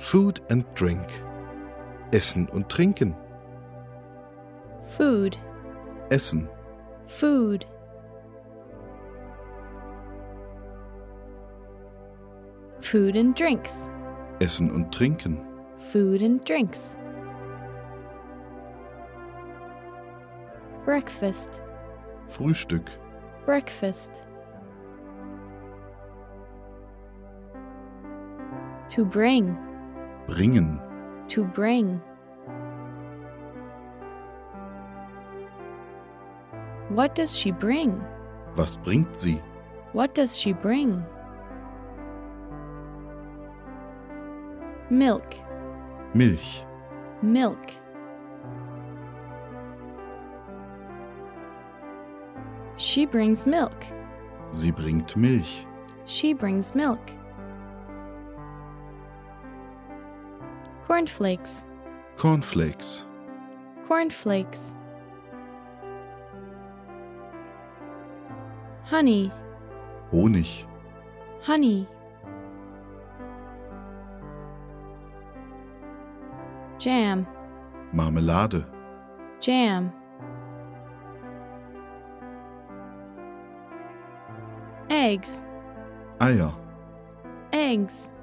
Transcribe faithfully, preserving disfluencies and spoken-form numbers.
Food and drink. Essen und trinken. Food, Essen. food. Food and drinks, Essen und trinken. food and drinks. Breakfast, Frühstück. breakfast. To bring, Bringen. to bring. What does she bring? Was bringt sie? What does she bring? Milk, Milch. milk. She brings milk. Sie bringt Milch. She brings milk. Cornflakes, Cornflakes. cornflakes. Honey, Honig. honey. Jam, Marmelade. jam. Eggs, Eier. eggs.